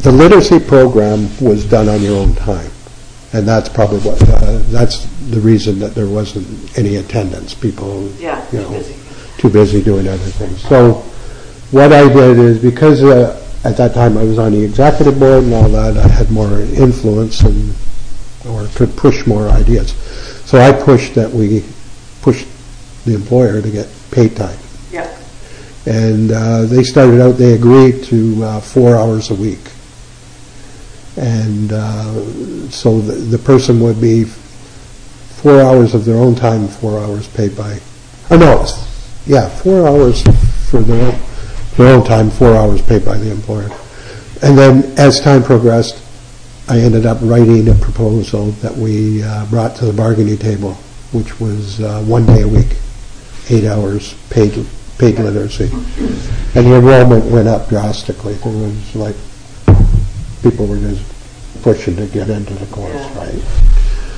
the literacy program was done on your own time. And that's probably what, that's the reason that there wasn't any attendance. People, too busy doing other things. So what I did is, because at that time I was on the executive board and all that, I had more influence or could push more ideas. So I pushed that we pushed the employer to get paid time. Yeah. And they started out, they agreed to 4 hours a week. And so the person would be 4 hours of their own time, 4 hours paid by, 4 hours for their own time, 4 hours paid by the employer. And then as time progressed, I ended up writing a proposal that we brought to the bargaining table, which was 1 day a week, 8 hours paid literacy. And the enrollment went up drastically. There was people were just pushing to get into the course, right?